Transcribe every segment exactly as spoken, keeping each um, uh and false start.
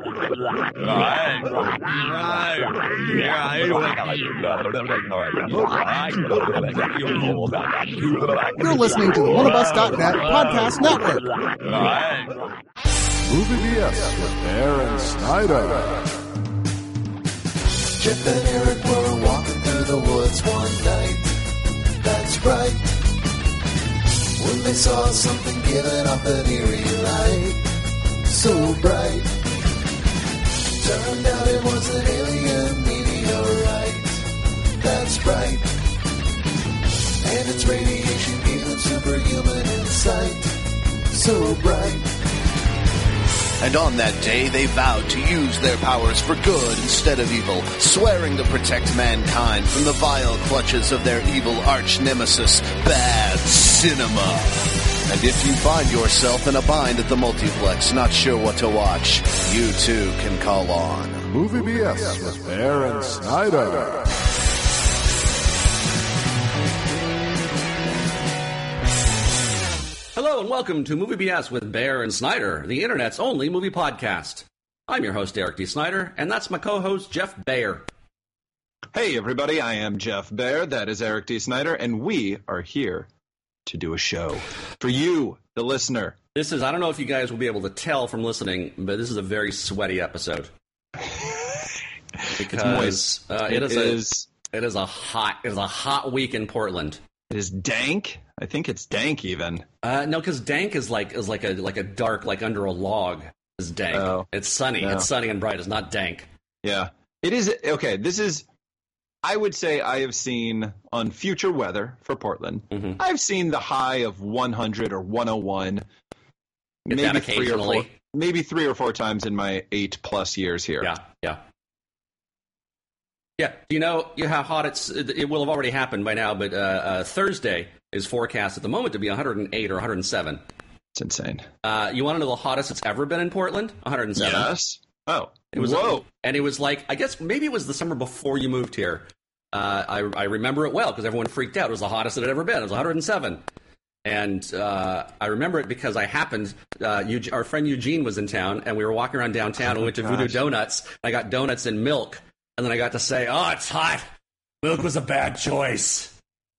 You're listening to the one of us dot net podcast network. Movie B S with Aaron Snyder. Jeff and Eric were walking through the woods one night. That's right. When they saw something giving off an eerie light, so bright. Turned out it was an alien meteorite. That's right. And its radiation gave them superhuman insight, so bright. And on that day, they vowed to use their powers for good instead of evil, swearing to protect mankind from the vile clutches of their evil arch-nemesis, Bad Cinema. And if you find yourself in a bind at the multiplex, not sure what to watch, you too can call on Movie B S with Aaron Snyder. Hello and welcome to Movie B S with Bear and Snyder, the internet's only movie podcast. I'm your host, Eric D. Snyder, and that's my co-host, Jeff Baer. Hey everybody, I am Jeff Baer, that is Eric D. Snyder, and we are here to do a show for you, the listener. This is, I don't know if you guys will be able to tell from listening, but this is a very sweaty episode. Because uh, it, it, is is a, it is a hot it is a hot week in Portland. It is dank. I think it's dank even. Uh, no, because dank is like is like a like a dark, like under a log is dank. Oh. It's sunny. No. It's sunny and bright. It's not dank. Yeah. It is. Okay, this is, I would say I have seen on future weather for Portland, Mm-hmm. I've seen the high of one hundred or one oh one, Get maybe that three or four, occasionally. maybe three or four times in my eight plus years here. Yeah, yeah. Yeah, do you know you know how hot it's, it, it will have already happened by now, but uh, uh, Thursday is forecast at the moment to be one hundred eight or one hundred seven. It's insane. Uh, you want to know the hottest it's ever been in Portland? one hundred seven. Yes. Oh, It was, whoa. And it was like, I guess maybe it was the summer before you moved here. Uh, I, I remember it well because everyone freaked out. It was the hottest it had ever been. It was one hundred seven. And uh, I remember it because I happened, uh, Eugene, our friend Eugene was in town, and we were walking around downtown and Oh, we went to gosh. Voodoo Donuts. And I got donuts and milk. And then I got to say, oh, it's hot. Milk was a bad choice.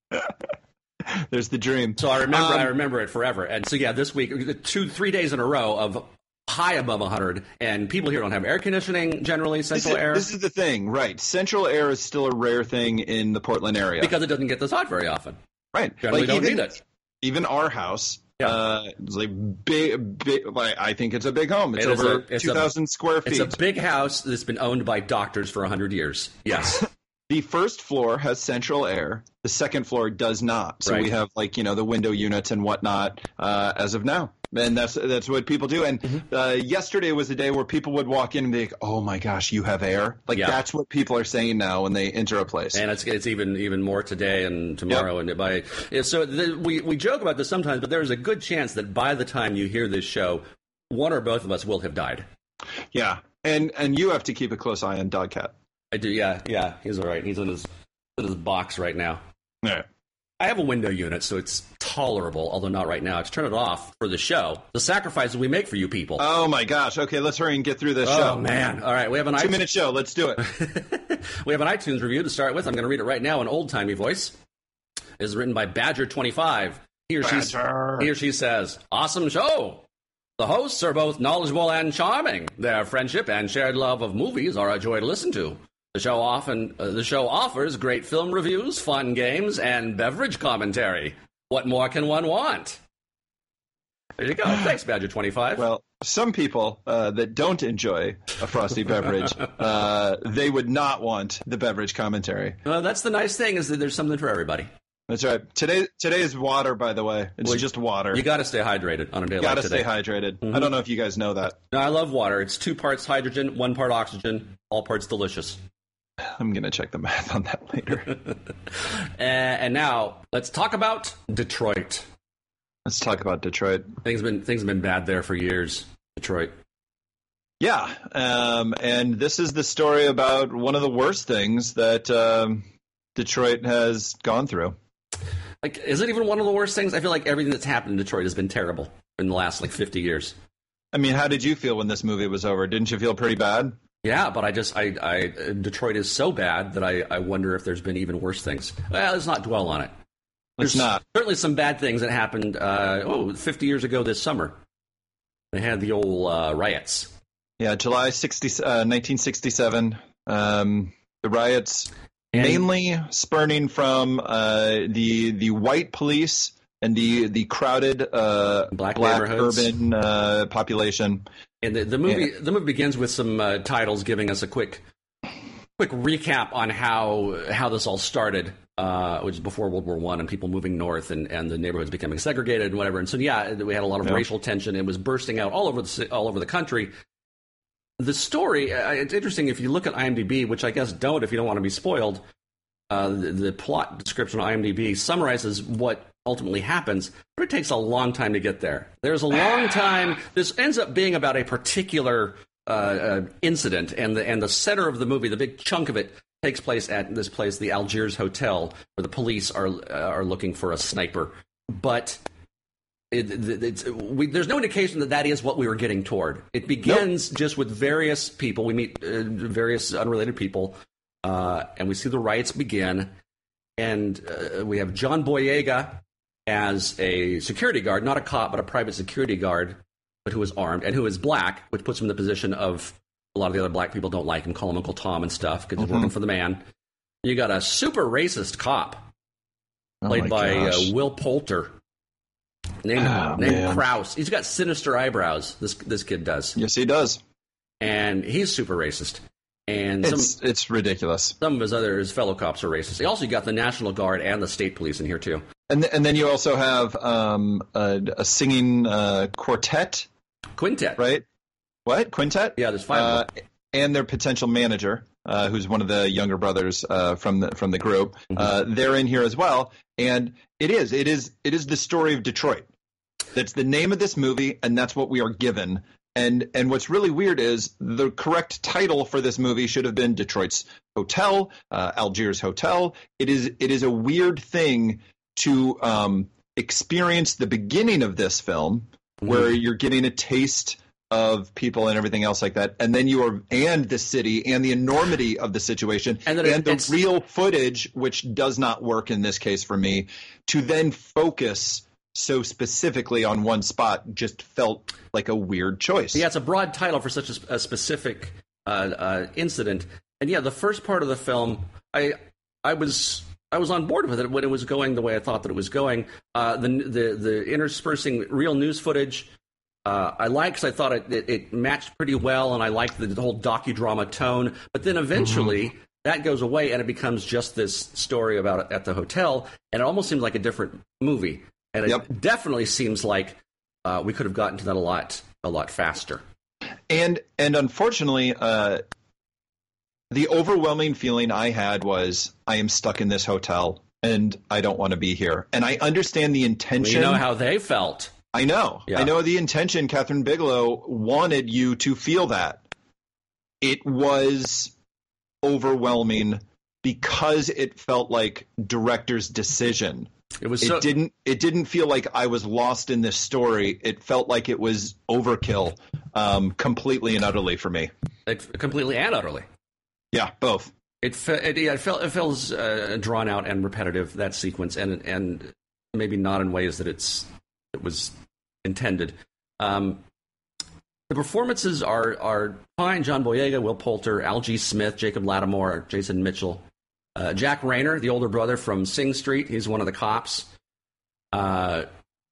There's the dream. So I remember Um, I remember it forever. And so, yeah, this week, two, three days in a row of high above one hundred. And people here don't have air conditioning generally, This central is, air. this is the thing, right? Central air is still a rare thing in the Portland area. Because it doesn't get this hot very often. right. Generally don't even, need it. Even our house, Yeah. uh, it's like big, big, like, I think it's a big home. It's It is over a- it's a- two thousand square feet. It's a big house that's been owned by doctors for one hundred years. Yes. The first floor has central air. The second floor does not. So Right. we have, like, you know, the window units and whatnot uh, as of now. And that's that's what people do. And Mm-hmm. uh, yesterday was a day where people would walk in and be like, oh, my gosh, you have air? Like, Yeah. that's what people are saying now when they enter a place. And it's it's even even more today and tomorrow. And by yeah, so the, we we joke about this sometimes, but there is a good chance that by the time you hear this show, one or both of us will have died. yeah. And and you have to keep a close eye on Dogcat. I do. Yeah, yeah. He's all right. He's in his in his box right now. Yeah. I have a window unit, so it's tolerable, although not right now. I have to turn it off for the show. The sacrifices we make for you people. Oh, my gosh. Okay, let's hurry and get through this Oh, show. man. All right, we have an Two-minute show. Let's do it. we have an iTunes review to start with. I'm going to read it right now in old-timey voice. It is written by Badger twenty-five. He or, she's, Badger. he or she says, awesome show. The hosts are both knowledgeable and charming. Their friendship and shared love of movies are a joy to listen to. The show often uh, the show offers great film reviews, fun games, and beverage commentary. What more can one want? There you go. Thanks, Badger twenty-five. Well, some people uh, that don't enjoy a frosty beverage, uh, they would not want the beverage commentary. Uh, that's the nice thing is that there's something for everybody. That's right. Today, today is water, by the way. It's Well, just water. You got to stay hydrated on a day You like gotta today. stay hydrated. I don't know if you guys know that. No, I love water. It's two parts hydrogen, one part oxygen, all parts delicious. I'm going to check the math on that later. and, and now let's talk about Detroit. Let's talk about Detroit. Things been things have been bad there for years. Detroit. Yeah, um, and this is the story about one of the worst things that um, Detroit has gone through. Like, is it even one of the worst things? I feel like everything that's happened in Detroit has been terrible in the last like fifty years. I mean, how did you feel when this movie was over? Didn't you feel pretty bad? Yeah, but I just, I, I Detroit is so bad that I, I wonder if there's been even worse things. Well, let's not dwell on it. There's It's not. certainly some bad things that happened, uh, oh, fifty years ago this summer. They had the old uh, riots. Yeah, July sixty, uh, nineteen sixty-seven. Um, the riots, And- mainly spurning from uh, the the white police and the the crowded uh, Black black neighborhoods. urban uh, population. And the, the movie Yeah. the movie begins with some uh, titles giving us a quick quick recap on how how this all started, uh, which is before World War One, and people moving north and, and the neighborhoods becoming segregated and whatever. And so yeah, we had a lot of Yeah. racial tension. It was bursting out all over the ci- all over the country. The story, uh, it's interesting if you look at IMDb, which I guess don't if you don't want to be spoiled. Uh, the, the plot description on IMDb summarizes what ultimately happens, but it takes a long time to get there. There's a long time. This ends up being about a particular uh, uh, incident, and the and the center of the movie, the big chunk of it, takes place at this place, the Algiers Hotel, where the police are uh, are looking for a sniper. But it, it, it's, we, there's no indication that that is what we were getting toward. It begins just with various people. We meet uh, various unrelated people, uh, and we see the riots begin. And uh, we have John Boyega as a security guard, not a cop, but a private security guard, but who is armed and who is black, which puts him in the position of a lot of the other black people don't like him, call him Uncle Tom and stuff, because he's working for the man. You got a super racist cop, played my by uh, gosh. Will Poulter, named, Oh, named man. Krause. He's got sinister eyebrows, this this kid does. Yes, he does. And he's super racist. And some, It's it's ridiculous. some of his other his fellow cops are racist. He also got the National Guard and the state police in here, too. And th- and then you also have um, a, a singing uh, quartet, Quintet. right? What quintet? Yeah, there's five Uh, of them. and their potential manager, uh, who's one of the younger brothers uh, from the from the group. Mm-hmm. Uh, they're in here as well, and it is it is it is the story of Detroit. That's the name of this movie, and that's what we are given. And and what's really weird is the correct title for this movie should have been Detroit's Hotel, uh, Algiers Hotel. It is it is a weird thing to um, experience the beginning of this film, where you're getting a taste of people and everything else like that, and then you are and the city and the enormity of the situation And and, then it- the it's- real footage, which does not work in this case for me, to then focus so specifically on one spot just felt like a weird choice. Yeah, it's a broad title for such a, a specific uh, uh, incident. And yeah, the first part of the film, I I was I was on board with it when it was going the way I thought that it was going. Uh, the the the interspersing real news footage, uh, I liked because I thought it, it, it matched pretty well, and I liked the, the whole docudrama tone. But then eventually. Mm-hmm. That goes away, and it becomes just this story about it at the hotel, and it almost seems like a different movie. And it Yep. definitely seems like uh, we could have gotten to that a lot, a lot faster. And and unfortunately, uh, the overwhelming feeling I had was I am stuck in this hotel and I don't want to be here. And I understand the Well, intention. you know how they felt. I know. Yeah. I know the intention. Catherine Bigelow wanted you to feel that. It was overwhelming because it felt like director's decision. It was It so, didn't. It didn't feel like I was lost in this story. It felt like it was overkill, um, completely and utterly for me. it, completely and utterly. Yeah, both. It fe- it, yeah, it, felt, it feels uh, drawn out and repetitive, that sequence, and and maybe not in ways that it's it was intended. Um, the performances are are fine. John Boyega, Will Poulter, Al G. Smith, Jacob Lattimore, Jason Mitchell, uh, Jack Rayner, the older brother from Sing Street. He's one of the cops. Uh,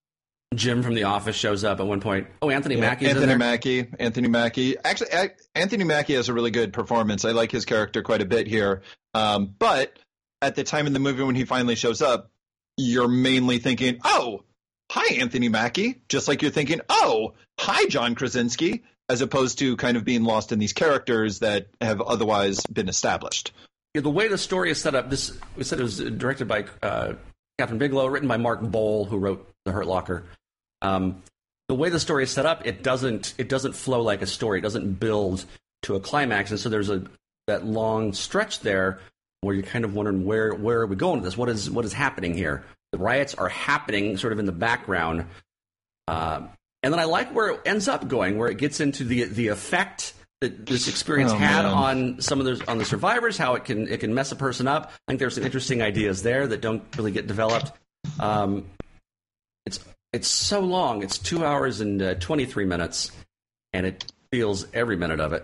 Jim from The Office shows up at one point. Oh, Anthony Yeah, Mackie's Anthony in there. Mackie. Anthony Mackie. Actually, a- Anthony Mackie has a really good performance. I like his character quite a bit here. Um, but at the time in the movie when he finally shows up, you're mainly thinking, "Oh, hi, Anthony Mackie," just like you're thinking, "Oh, hi, John Krasinski," as opposed to kind of being lost in these characters that have otherwise been established. Yeah, the way the story is set up, this we said it was directed by uh, Catherine Bigelow, written by Mark Bowl, who wrote The Hurt Locker. Um, the way the story is set up, it doesn't it doesn't flow like a story. It doesn't build to a climax, and so there's a that long stretch there where you're kind of wondering where where are we going with this? What is what is happening here? The riots are happening sort of in the background, uh, and then I like where it ends up going, where it gets into the the effect that this experience Oh, had man. on some of the on the survivors, how it can it can mess a person up. I think there's some interesting ideas there that don't really get developed. Um, it's it's so long. It's two hours and uh, twenty-three minutes, and it feels every minute of it.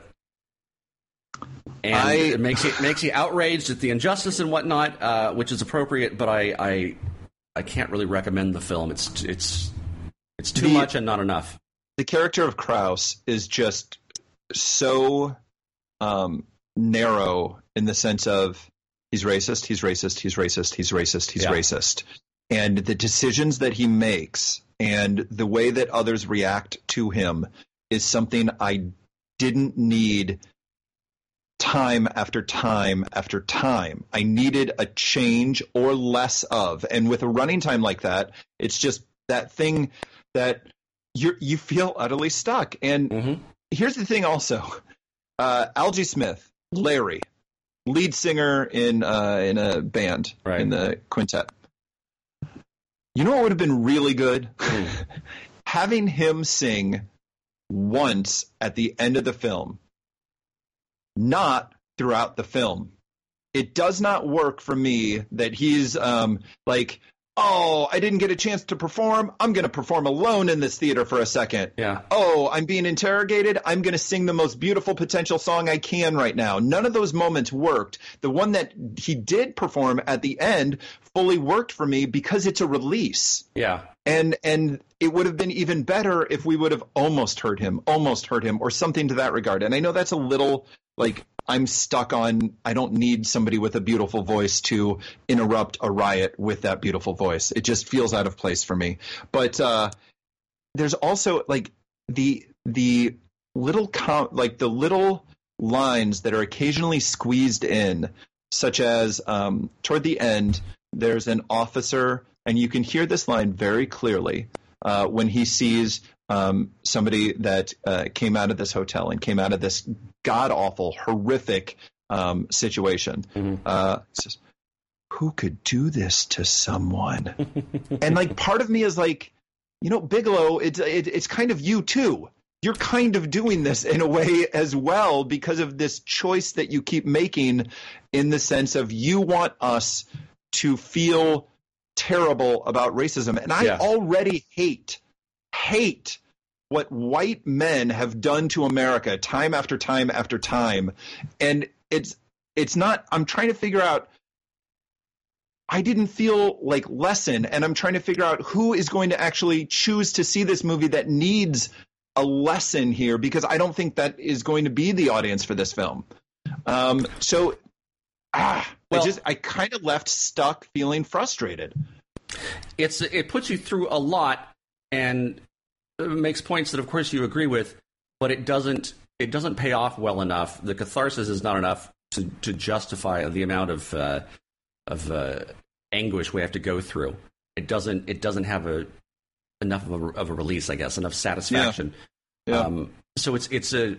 And I- it makes you makes you outraged at the injustice and whatnot, uh, which is appropriate. But I, I I can't really recommend the film. It's it's it's too The- much and not enough. The character of Krauss is just so um, narrow in the sense of he's racist, he's racist, he's racist, he's racist, he's Yeah. racist. And the decisions that he makes and the way that others react to him is something I didn't need time after time after time. I needed a change or less of. And with a running time like that, it's just that thing that you you feel utterly stuck. And Mhm. here's the thing also. Uh, Algie Smith, Larry, lead singer in uh, in a band, Right. in the quintet. You know what would have been really good? Having him sing once at the end of the film, not throughout the film. It does not work for me that he's um, like, oh, I didn't get a chance to perform. I'm going to perform alone in this theater for a second. Yeah. Oh, I'm being interrogated. I'm going to sing the most beautiful potential song I can right now. None of those moments worked. The one that he did perform at the end fully worked for me because it's a release. Yeah. And and it would have been even better if we would have almost heard him, almost heard him, or something to that regard. And I know that's a little like I'm stuck on. I don't need somebody with a beautiful voice to interrupt a riot with that beautiful voice. It just feels out of place for me. But uh, there's also like the the little com- like the little lines that are occasionally squeezed in, such as um, toward the end, there's an officer. And you can hear this line very clearly uh, when he sees um, somebody that uh, came out of this hotel and came out of this god-awful, horrific um, situation. Mm-hmm. Uh, he says, who could do this to someone? And like part of me is like, you know, Bigelow, it's, it, it's kind of you too. You're kind of doing this in a way as well because of this choice that you keep making in the sense of you want us to feel terrible about racism. And I Yeah. already hate, hate what white men have done to America time after time after time. And it's, it's not, I'm trying to figure out, I didn't feel like lesson, and I'm trying to figure out who is going to actually choose to see this movie that needs a lesson here, because I don't think that is going to be the audience for this film. Um, so, ah, Well- I just, I kind of left stuck feeling frustrated. It's it puts you through a lot and it makes points that, of course, you agree with, but it doesn't it doesn't pay off well enough. The catharsis is not enough to, to justify the amount of uh, of uh, anguish we have to go through. It doesn't it doesn't have a enough of a, of a release, I guess, enough satisfaction. Yeah. Um, so it's it's a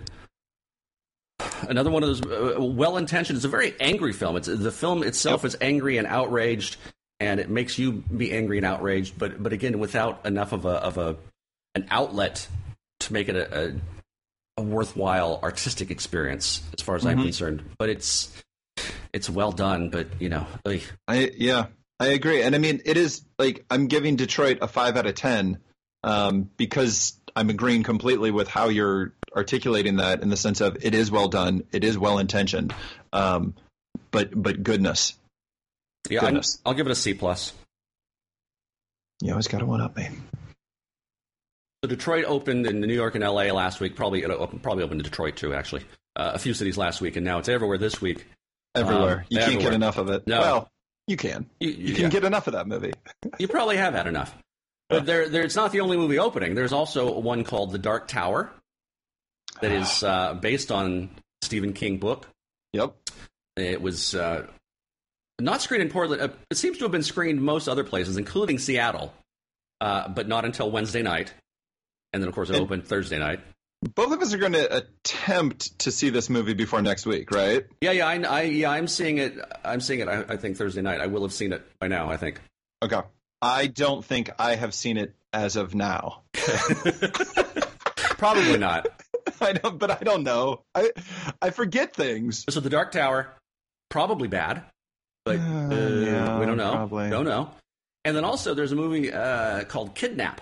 another one of those uh, well-intentioned. It's a very angry film. It's the film itself Yep. is angry and outraged, and it makes you be angry and outraged. But but again, without enough of a of a an outlet to make it a, a, a worthwhile artistic experience, as far as I'm Mhm. concerned. But it's it's well done. But you know, ugh. I yeah, I agree. And I mean, it is like I'm giving Detroit a five out of ten um, because I'm agreeing completely with how you're articulating that in the sense of it is well done, it is well intentioned, um, but but goodness, yeah, I'm, Goodness. I'll give it a C plus. you always got to one up me. So Detroit opened in New York and L A last week. Probably it opened, probably opened in Detroit too. Actually, uh, a few cities last week, and now it's everywhere this week. Everywhere, Um, you can't everywhere. get enough of it. No. Well, you can. You, You can yeah. get enough of that movie. You probably have had enough. But there, there, it's not the only movie opening. There's also one called The Dark Tower that is uh, based on Stephen King book. Yep. It was uh, not screened in Portland. Uh, it seems to have been screened most other places, including Seattle, uh, but not until Wednesday night. And then, of course, it And- opened Thursday night. Both of us are going to attempt to see this movie before next week, right? Yeah, yeah, I, I, yeah, I'm seeing it. I'm seeing it. I, I think Thursday night. I will have seen it by now. I think. Okay. I don't think I have seen it as of now. Probably not. I don't, but I don't know. I I forget things. So The Dark Tower, probably bad, but uh, yeah, we don't know. probably. Don't know. And then also there's a movie uh, called Kidnap.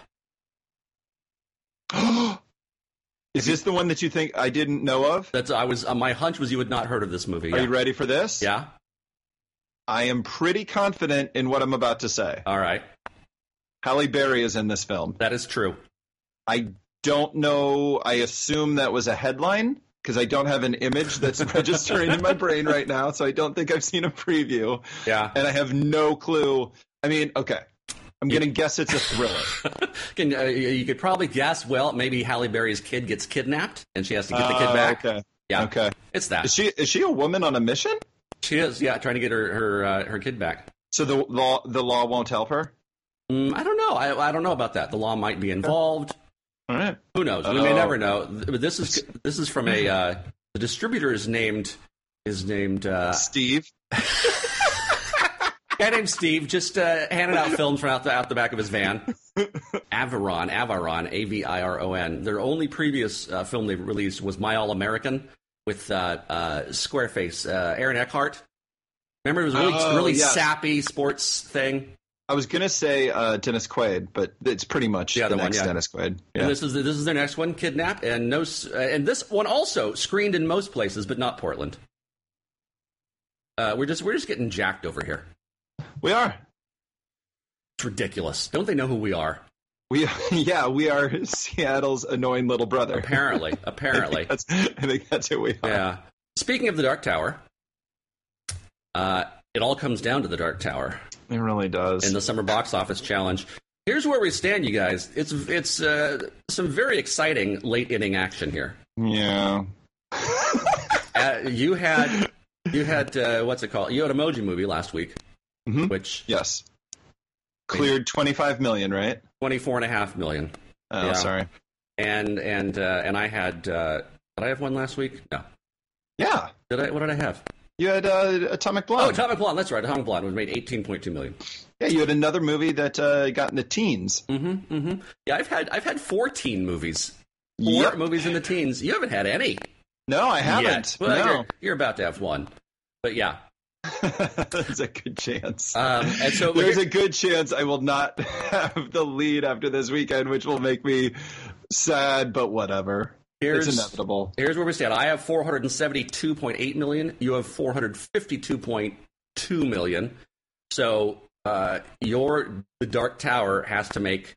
Is this the one that you think I didn't know of? That's I was uh, my hunch was you had not heard of this movie. Are yeah. you ready for this? Yeah. I am pretty confident in what I'm about to say. All right. Halle Berry is in this film. That is true. I don't know. I assume that was a headline because I don't have an image that's registering in my brain right now, so I don't think I've seen a preview. Yeah. And I have no clue. I mean, okay. I'm going to guess it's a thriller. Can, uh, you could probably guess, well, maybe Halle Berry's kid gets kidnapped and she has to get the kid Uh, back. Okay. Yeah. Okay. It's that. Is she is she a woman on a mission? She is, yeah, trying to get her her, uh, her kid back. So the law the law won't help her? Mm, I don't know. I, I don't know about that. The law might be involved. All right. Who knows? We may Oh. never know. But this is this is from a uh, the distributor is named is named uh, Steve. guy named Steve, just uh, handing out films from out the out the back of his van. Avaron, Avaron, A V I R O N. Their only previous uh, film they released was My All American with uh, uh, Squareface, uh, Aaron Eckhart. Remember, it was a really Oh, really yes. sappy sports thing. I was gonna say uh, Dennis Quaid, but it's pretty much The the, other one, next yeah. Dennis Quaid. Yeah. And this is this is their next one, Kidnap, and no, s- uh, and this one also screened in most places, but not Portland. Uh, we're just we're just getting jacked over here. We are. It's ridiculous. Don't they know who we are? We yeah, we are Seattle's annoying little brother. Apparently, apparently. That's, I think that's who we are. Yeah. Speaking of the Dark Tower, uh, it all comes down to the Dark Tower It really does. in the Summer Box Office Challenge. Here's where we stand, you guys. It's it's uh, some very exciting late inning action here. yeah. Uh, you had you had uh, what's it called? You had Emoji Movie last week, Mhm. which Yes. Cleared twenty-five million, right? twenty-four and a half million. Oh, Yeah. sorry. And and uh, and I had uh, did I have one last week? No. Yeah. Did I? What did I have? You had uh, Atomic Oh, Blonde. Atomic Blonde. That's right. Atomic Blonde was made eighteen point two million. yeah, you had another movie that uh, got in the teens. Mm-hmm. Mm-hmm. Yeah, I've had I've had four teen movies. Four Yep. movies in the teens. You haven't had any. No, I haven't. Yet. Well, no. you're, you're about to have one. But yeah. There's a good chance. Um, and so There's a good chance I will not have the lead after this weekend, which will make me sad, but whatever. here's, It's inevitable. Here's where we stand. I have four hundred seventy-two point eight million. You have four hundred fifty-two point two million. So uh, your The Dark Tower has to make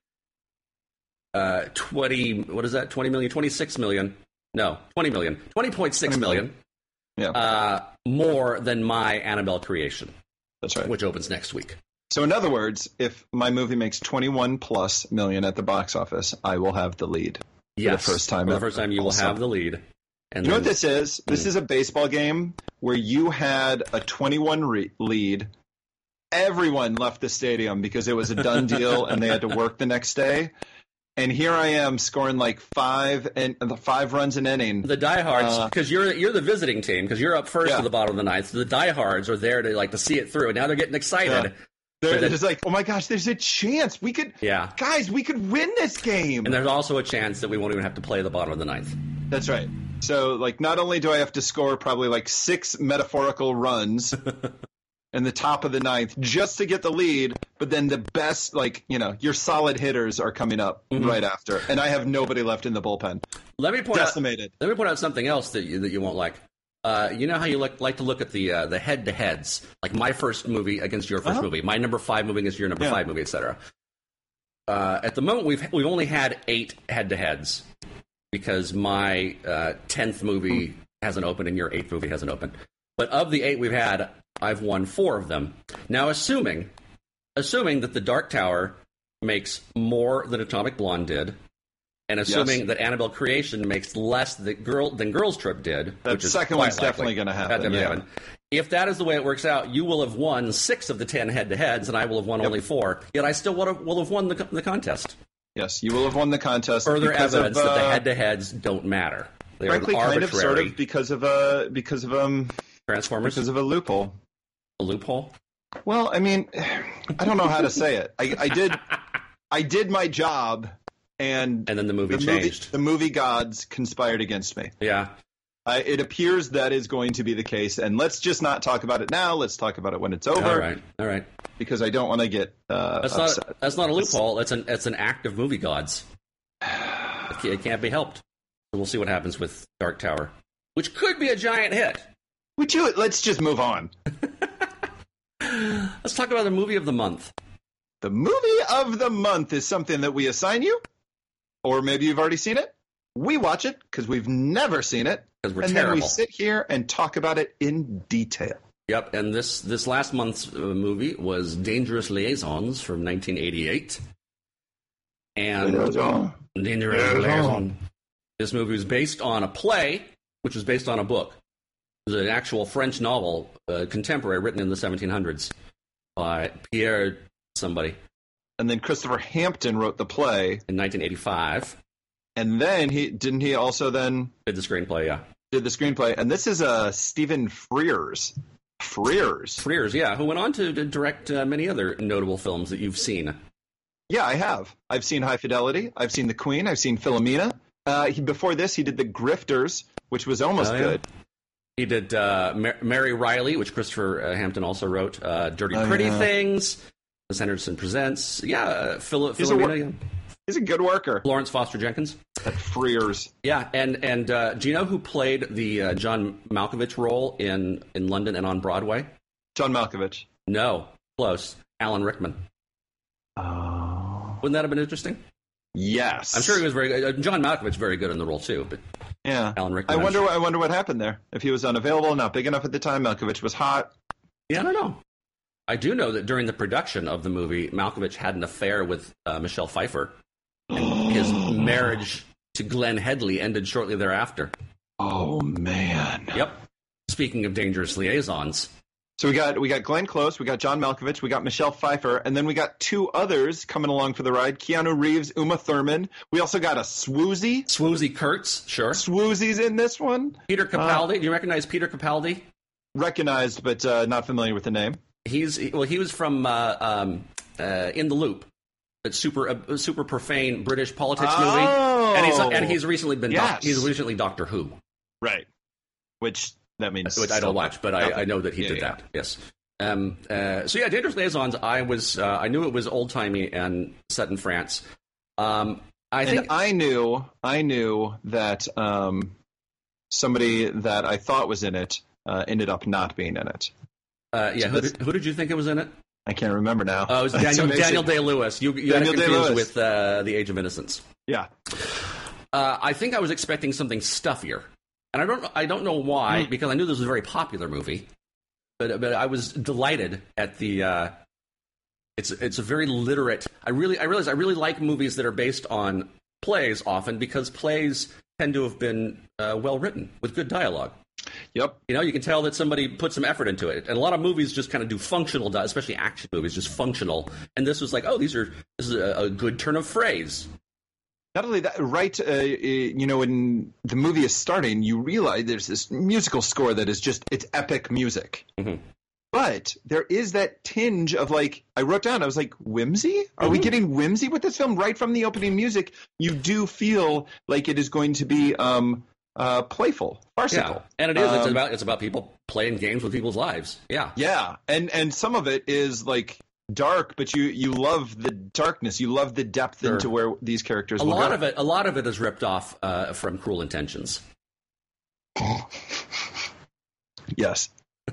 uh, twenty. What is that? Twenty million? Twenty-six million? No, twenty million. Twenty point six twenty million. Yeah, Uh, more than my Annabelle creation, that's right. which opens next week. So in other words, if my movie makes twenty-one plus million at the box office, I will have the lead. Yes, the first time For the ever, first time, you will also. have the lead. And You know then- what this is? This is a baseball game where you had a twenty-one re- lead. Everyone left the stadium because it was a done deal and they had to work the next day. And here I am scoring like five and the five runs an inning. The diehards, Uh, because you're you're the visiting team, because you're up first Yeah. at the bottom of the ninth. So the diehards are there to like to see it through, and now they're getting excited. Yeah. They're, But they're the- just like, oh my gosh, there's a chance we could, Yeah. guys, we could win this game. And there's also a chance that we won't even have to play the bottom of the ninth. That's right. So, like, not only do I have to score probably like six metaphorical runs in the top of the ninth just to get the lead, but then the best, like, you know, your solid hitters are coming up Mm-hmm. right after, and I have nobody left in the bullpen. Let me point out. Decimated. Let me point out something else that you, that you won't like. Uh, you know how you like, like to look at the uh, the head to heads, like my first movie against your 1st Uh-huh. movie, my number five movie against your number Yeah. five movie, et cetera. Uh, at the moment, we've we've only had eight head to heads because my uh, tenth movie hasn't opened and your eighth movie hasn't opened. But of the eight we've had, I've won four of them. Now, assuming assuming that the Dark Tower makes more than Atomic Blonde did, and assuming Yes. that Annabelle Creation makes less than, Girl, than Girls Trip did, That which is second quite one's likely. definitely gonna happen, That definitely yeah. happen. If that is the way it works out, you will have won six of the ten head-to-heads, and I will have won only four. Yet I still will have, will have won the, the contest. Yes, you will have won the contest. Further because evidence of, that the uh, head-to-heads don't matter. They frankly, are kind of, arbitrary. sort of, because of a because of um Transformers, because of a loophole. a loophole. Well, I mean, I don't know how to say it. I, I did, I did my job, and and then the movie the changed. Movie, the movie gods conspired against me. Yeah, uh, it appears that is going to be the case, and let's just not talk about it now. Let's talk about it when it's over. all right, all right. Because I don't want to get uh, That's upset. not that's not a loophole. That's an that's an act of movie gods. It can't, it can't be helped. So we'll see what happens with Dark Tower, which could be a giant hit. Would you? Let's just move on. Let's talk about the movie of the month. The movie of the month is something that we assign you, or maybe you've already seen it. We watch it because we've never seen it, 'Cause we're and terrible. then we sit here and talk about it in detail. Yep, and this this last month's uh, movie was Dangerous Liaisons from nineteen eighty-eight. And Dangerous Liaisons. This movie was based on a play, which was based on a book. It was an actual French novel, uh, contemporary, written in the seventeen hundreds by Pierre somebody And then Christopher Hampton wrote the play, in nineteen eighty-five. and then he didn't he also then Did the screenplay, yeah. did the screenplay. And this is uh, Stephen Frears. Frears. Frears, yeah, who went on to, to direct uh, many other notable films that you've seen. Yeah, I have. I've seen High Fidelity. I've seen The Queen. I've seen Philomena. Uh, he, before this, he did The Grifters, which was almost Oh, yeah. good. He did uh, Mar- Mary Riley, which Christopher uh, Hampton also wrote. Uh, Dirty Oh, Pretty yeah. Things. Wes Anderson Presents. Yeah, uh, Phil- He's a Philomena. wor- yeah. He's a good worker. Lawrence Foster Jenkins. That Frears. Yeah, and and uh, do you know who played the uh, John Malkovich role in, in London and on Broadway? John Malkovich. No, close. Alan Rickman. Oh. Wouldn't that have been interesting? Yes. I'm sure he was very good. Uh, John Malkovich very good in the role too, but Yeah. Alan Rickman. I I'm wonder. sure- I wonder what happened there. If he was unavailable, not big enough at the time. Malkovich was hot. Yeah, I don't know. I do know that during the production of the movie, Malkovich had an affair with uh, Michelle Pfeiffer. And his marriage to Glenn Headley ended shortly thereafter. Oh man. Yep. Speaking of Dangerous Liaisons. So we got we got Glenn Close, we got John Malkovich, we got Michelle Pfeiffer, and then we got two others coming along for the ride: Keanu Reeves, Uma Thurman. We also got a Swoozie. Swoozie Kurtz, sure. Swoozie's in this one. Peter Capaldi. Do you recognize Peter Capaldi? Recognized, but uh, not familiar with the name. He's well. He was from uh, um, uh, In the Loop, that super uh, super profane British politics Oh. movie, and he's and he's recently been doc- Yes. he's recently Doctor Who, Right. Which that means which I don't watch, but I, I know that he Yeah, did yeah. that. Yes. Um, uh, so yeah, Dangerous Liaisons. I was uh, I knew it was old timey and set in France. Um, I And think I knew I knew that um, somebody that I thought was in it uh, ended up not being in it. uh, yeah. so Who that's- did, who did you think it was in it? I can't remember now. Oh, it was That's Daniel amazing. Daniel Day Lewis. You you Daniel got it confused Day-Lewis. with uh, The Age of Innocence. Yeah. Uh, I think I was expecting something stuffier, and I don't I don't know why Hmm. because I knew this was a very popular movie, but but I was delighted at the. Uh, it's it's a very literate. I really I realize I really like movies that are based on plays often because plays tend to have been uh, well written with good dialogue. Yep. You know, you can tell that somebody put some effort into it, and a lot of movies just kind of do functional, di- especially action movies, just functional. And this was like, oh, these are this is a, a good turn of phrase. Not only that, right, uh, you know, when the movie is starting, you realize there's this musical score that is just, it's epic music. Mhm. But there is that tinge of like, I wrote down, I was like, whimsy? Are we Mhm. getting whimsy with this film? Right from the opening music, you do feel like it is going to be um, uh, playful, farcical. Yeah, and it is. It's Um, about it's about people playing games with people's lives. Yeah, Yeah, and and some of it is like dark, but you you love the darkness, you love the depth Sure. into where these characters a will lot go. of it. A lot of it is ripped off uh, from Cruel Intentions. Yes.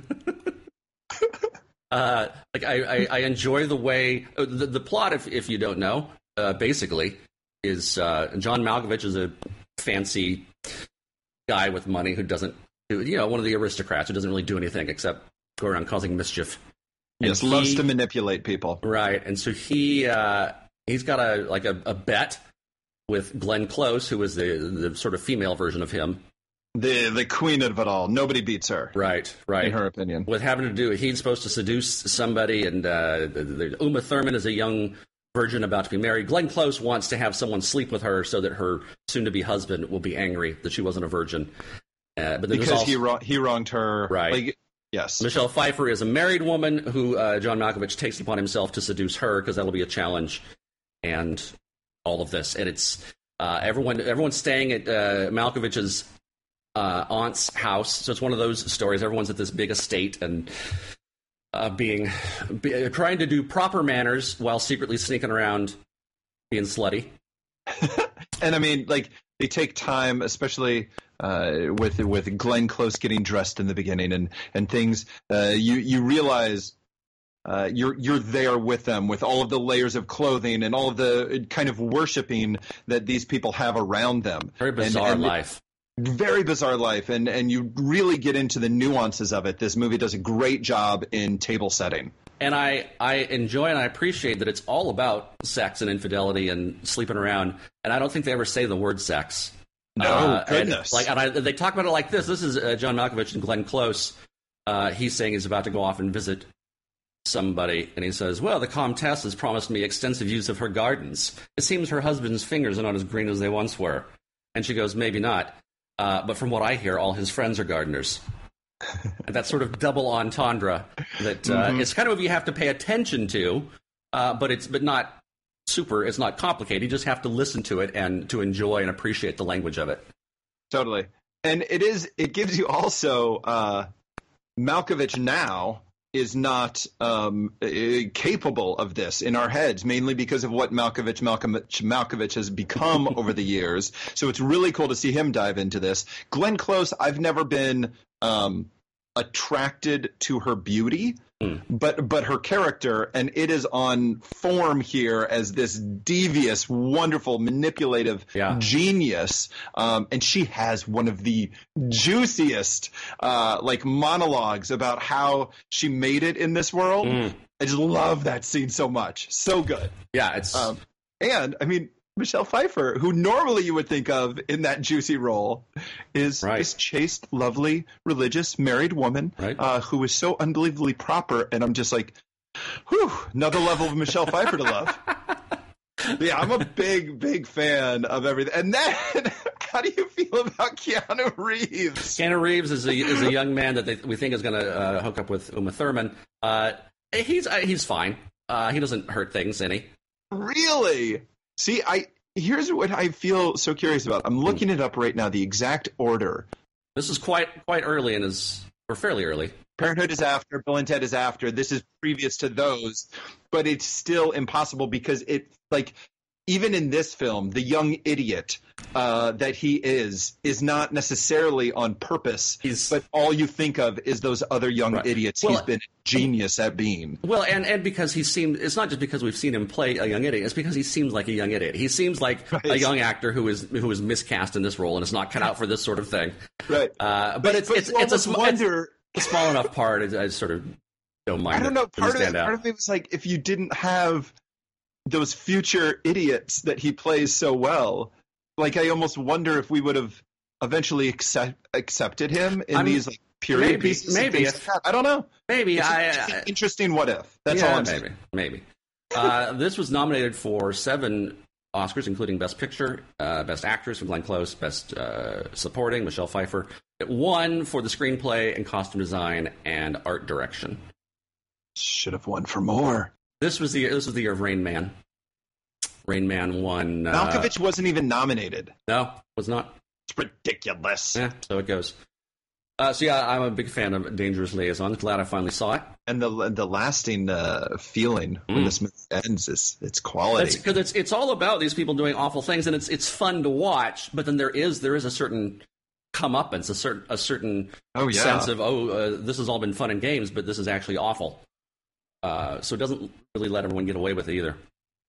Uh, like I, I, I enjoy the way uh, the, the plot. If if you don't know, uh, basically is uh, John Malkovich is a fancy guy with money who doesn't, do, you know, one of the aristocrats who doesn't really do anything except go around causing mischief. And Yes, loves he- to manipulate people. Right, and so he uh, he's got a like a, a bet with Glenn Close, who is the the sort of female version of him. The the queen of it all. Nobody beats her, Right, right. in her opinion. With having to do, he's supposed to seduce somebody, and uh, the, the, Uma Thurman is a young virgin about to be married. Glenn Close wants to have someone sleep with her so that her soon-to-be husband will be angry that she wasn't a virgin. Uh, but then there's Because also, he wrong, he wronged her. Right. Like, Yes. Michelle Pfeiffer is a married woman who uh, John Malkovich takes upon himself to seduce her because that'll be a challenge, and all of this. And it's uh, everyone everyone's staying at uh, Malkovich's uh, aunt's house, so it's one of those stories. Everyone's at this big estate and uh, being be, trying to do proper manners while secretly sneaking around being slutty. And I mean, like, they take time, especially uh, with with Glenn Close getting dressed in the beginning and and things. Uh, you you realize uh, you're you're there with them with all of the layers of clothing and all of the kind of worshiping that these people have around them. Very bizarre and, and life. Very bizarre life, and and you really get into the nuances of it. This movie does a great job in table setting. And I, I enjoy and I appreciate that it's all about sex and infidelity and sleeping around. And I don't think they ever say the word sex. No, uh, goodness. And, like, and I, they talk about it like this. This is uh, John Malkovich and Glenn Close. Uh, he's saying he's about to go off and visit somebody. And he says, well, the Comtesse has promised me extensive use of her gardens. It seems her husband's fingers are not as green as they once were. And she goes, maybe not. Uh, but from what I hear, all his friends are gardeners. And that sort of double entendre that uh, mm-hmm. it's kind of a movie you have to pay attention to, uh, but it's but not super. It's not complicated. You just have to listen to it and to enjoy and appreciate the language of it. Totally, and it is. It gives you also uh, Malkovich now is not um, capable of this in our heads, mainly because of what Malkovich, Malkovich, Malkovich has become over the years. So it's really cool to see him dive into this. Glenn Close, I've never been um, attracted to her beauty, mm. but but her character, and it is on form here as this devious, wonderful, manipulative yeah. genius. Um, and she has one of the juiciest uh, like monologues about how she made it in this world. Mm. I just love that scene so much. So good. Yeah, it's um, and I mean, Michelle Pfeiffer, who normally you would think of in that juicy role, is right. this chaste, lovely, religious, married woman right. uh, who is so unbelievably proper. And I'm just like, whew, another level of Michelle Pfeiffer to love. Yeah, I'm a big, big fan of everything. And then, how do you feel about Keanu Reeves? Keanu Reeves is a is a young man that they, we think is going to uh, hook up with Uma Thurman. Uh, he's uh, he's fine. Uh, he doesn't hurt things any. Really? See, I here's what I feel so curious about. I'm looking it up right now, the exact order. This is quite quite early in his, or fairly early. Parenthood is after, Bill and Ted is after. This is previous to those, but it's still impossible because it, like, even in this film, the young idiot uh, that he is is not necessarily on purpose. He's, but all you think of is those other young right. idiots well, he's been a genius at being. Well, and, and because he seemed, it's not just because we've seen him play a young idiot, it's because he seems like a young idiot. He seems like right. a young actor who is who is miscast in this role and is not cut out for this sort of thing. Right. Uh, but, but it's but it's it's a, sm- wonder- it's a small enough part. I, I sort of don't mind. I don't know. It. Part of it, out. part of it was like if you didn't have those future idiots that he plays so well, like I almost wonder if we would have eventually accept, accepted him in I'm, these like period maybe, pieces. Maybe if, I don't know. Maybe it's I, I interesting. What if? That's yeah, all I'm maybe, saying. Maybe. Uh, this was nominated for seven Oscars, including Best Picture, uh, Best Actress for Glenn Close, Best uh, Supporting Michelle Pfeiffer. It won for the screenplay and costume design and art direction. Should have won for more. This was the this was the year of Rain Man. Rain Man won. Uh, Malkovich wasn't even nominated. No, was not. It's ridiculous. Yeah, so it goes. Uh, so yeah, I'm a big fan of Dangerous Liaisons. Glad I finally saw it. And the the lasting uh, feeling when mm. this movie ends is it's quality. Because it's it's all about these people doing awful things, and it's it's fun to watch. But then there is there is a certain comeuppance, a certain a certain oh, yeah. sense of oh, uh, this has all been fun and games, but this is actually awful. Uh, so it doesn't really let everyone get away with it either.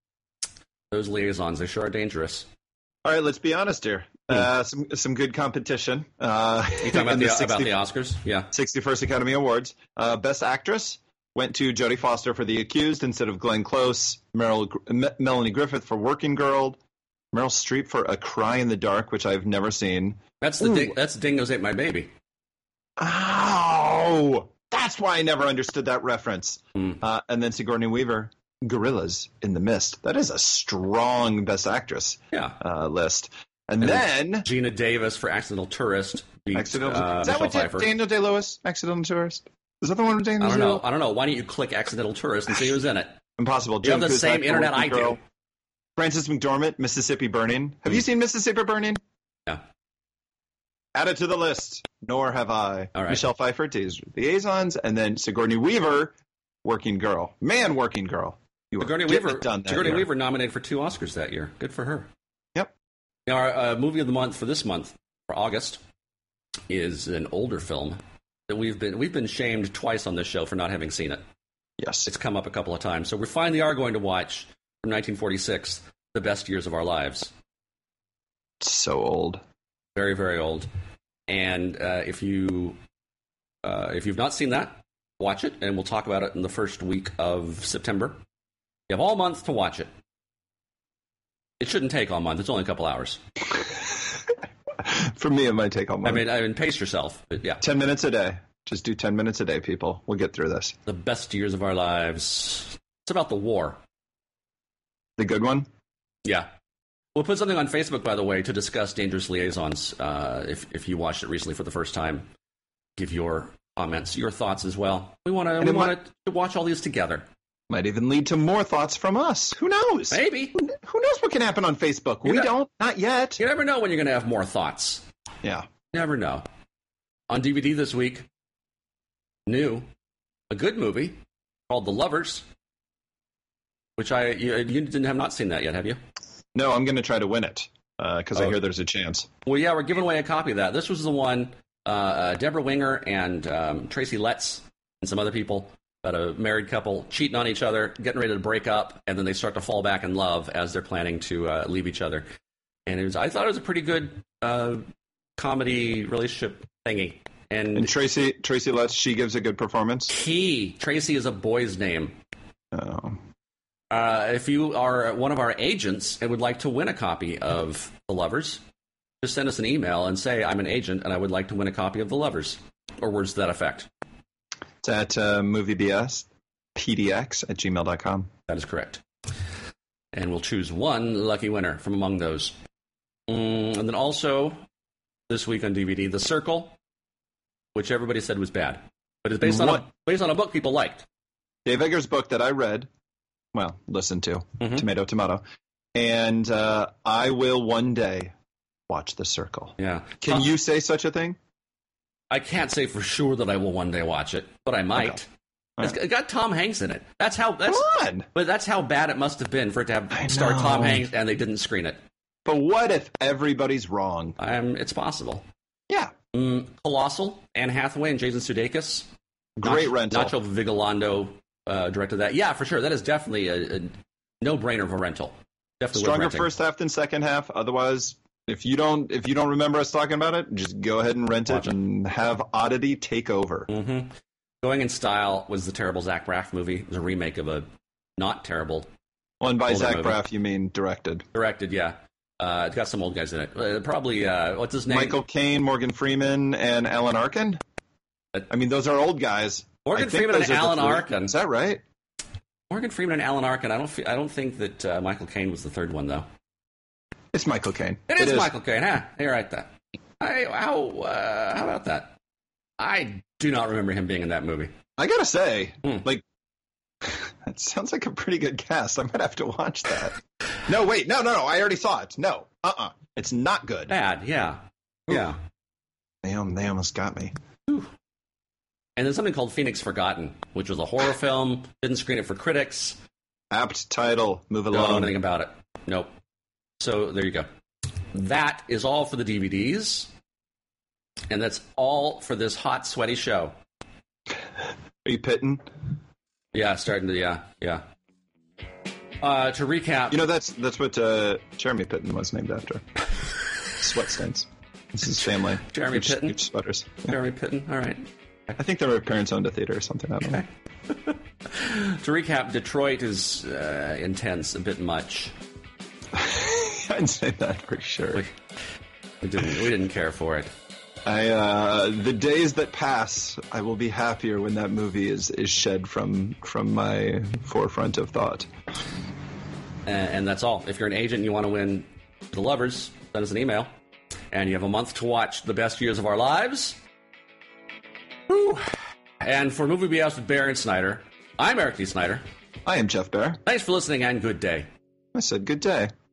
Those liaisons, they sure are dangerous. All right, let's be honest here. Hmm. Uh, some some good competition. Uh, you talking about the, the sixty, about the Oscars? Yeah. sixty-first Academy Awards. Uh, Best Actress went to Jodie Foster for The Accused instead of Glenn Close. Meryl, M- Melanie Griffith for Working Girl. Meryl Streep for A Cry in the Dark, which I've never seen. That's the ding, that's Dingoes Ate My Baby. Oh, that's why I never understood that reference. Hmm. Uh, and then Sigourney Weaver. Gorillas in the Mist. That is a strong Best Actress yeah. uh, list. And, and then, then Gina Davis for Accidental Tourist. Beat, Accidental. Uh, is that Michelle what Pfeiffer. Daniel Day-Lewis? Accidental Tourist. Is that the one with Daniel I don't know. Zero? I don't know. Why don't you click Accidental Tourist and see who's in it? Impossible. You have the Cusack, same The internet Working I Girl. do. Frances McDormand, Mississippi Burning. Have you seen Mississippi Burning? Yeah. Add it to the list. Nor have I. All right. Michelle Pfeiffer, Days Liaisons, and then Sigourney Weaver, Working Girl. Man, Working Girl. You were Sigourney getting Weaver, it done that Sigourney year. Weaver nominated for two Oscars that year. Good for her. Yep. Now, our uh, movie of the month for this month, for August, is an older film that we've been we've been shamed twice on this show for not having seen it. Yes. It's come up a couple of times, so we finally are going to watch from nineteen forty-six, The Best Years of Our Lives. So old. Very, very old. And uh, if you uh, if you've not seen that, watch it, and we'll talk about it in the first week of September. You have all month to watch it. It shouldn't take all month. It's only a couple hours. For me, it might take all I month. mean, I mean, pace yourself. But yeah, ten minutes a day. Just do ten minutes a day, people. We'll get through this. The Best Years of Our Lives. It's about the war. The good one? Yeah. We'll put something on Facebook, by the way, to discuss Dangerous Liaisons. Uh, if if you watched it recently for the first time, give your comments, your thoughts as well. We want to we want to watch all these together. Might even lead to more thoughts from us. Who knows? Maybe. Who, who knows what can happen on Facebook? You we know- don't. Not yet. You never know when you're going to have more thoughts. Yeah. Never know. On D V D this week, new, a good movie called The Lovers, which I you, you didn't have not seen that yet, have you? No, I'm going to try to win it because I Oh. hear there's a chance. Well, yeah, we're giving away a copy of that. This was the one uh, uh, Deborah Winger and um, Tracy Letts and some other people, about a married couple cheating on each other, getting ready to break up, and then they start to fall back in love as they're planning to uh, leave each other. And it was, I thought it was a pretty good uh, comedy relationship thingy. And, And Tracy Tracy Letts, she gives a good performance. Key, Tracy is a boy's name. Oh. Uh, if you are one of our agents and would like to win a copy of The Lovers, just send us an email and say, I'm an agent and I would like to win a copy of The Lovers, or words to that effect. It's at uh, moviebs, P D X at gmail dot com. That is correct. And we'll choose one lucky winner from among those. Mm, and then also, this week on D V D, The Circle, which everybody said was bad. But it's based on, a, What? based on a book people liked. Dave Eggers' book that I read, well, listened to, Mhm. tomato, tomato. And uh, I will one day watch The Circle. Yeah. Can Uh, you say such a thing? I can't say for sure that I will one day watch it, but I might. Okay. It's it got Tom Hanks in it. That's how. That's, Come on. But that's how bad it must have been for it to have I star know. Tom Hanks, and they didn't screen it. But what if everybody's wrong? Um, it's possible. Yeah. Mm, Colossal, Anne Hathaway and Jason Sudeikis. Great Nach- rental. Nacho Vigalondo uh, directed that. Yeah, for sure. That is definitely a, a no-brainer of a rental. Definitely worth Stronger renting. first half than second half. Otherwise, if you don't if you don't remember us talking about it, just go ahead and rent Watch it it. and have Oddity take over. Mm-hmm. Going in Style was the terrible Zach Braff movie. It was a remake of a not terrible Well, and by Older Zach movie. Braff, you mean directed. directed. Yeah, uh, it's got some old guys in it. Uh, probably uh, what's his name? Michael Caine, Morgan Freeman, and Alan Arkin. Uh, I mean, those are old guys. Morgan I think Freeman and those are the Alan three. Arkin. Is that right? Morgan Freeman and Alan Arkin. I don't. Fe- I don't think that uh, Michael Caine was the third one though. It's Michael Caine. It is, Michael Caine, huh? You're right. That. I, how? Uh, how about that? I do not remember him being in that movie. I gotta say, Hmm. like, that sounds like a pretty good cast. I might have to watch that. No, wait, no, no, no. I already saw it. No, uh, uh it's not good. Bad, yeah, yeah. Damn, they almost got me. And then something called Phoenix Forgotten, which was a horror film. Didn't screen it for critics. Apt title. Move Don't know along. anything about it. Nope. So there you go. That is all for the D V Ds, and that's all for this hot, sweaty show. Are you pitting? Yeah, starting to yeah, yeah. Uh, to recap, You know, that's that's what uh, Jeremy Pitten was named after. Sweat stains. This is his family. Jeremy Huge- Pitten? huge sweaters. Yeah. Jeremy Pitten. All right. I think their parents owned a theater or something. I don't know. To recap, Detroit is uh, intense, a bit much. I'd say that for sure. We, we didn't we didn't care for it. I uh, the days that pass, I will be happier when that movie is, is shed from from my forefront of thought. And, and that's all. If you're an agent and you want to win The Lovers, send us an email. And you have a month to watch The Best Years of Our Lives. Whew. And for Movie B S with Bear and Snyder, I'm Eric D. Snyder. I am Jeff Bear. Thanks for listening and good day. I said good day.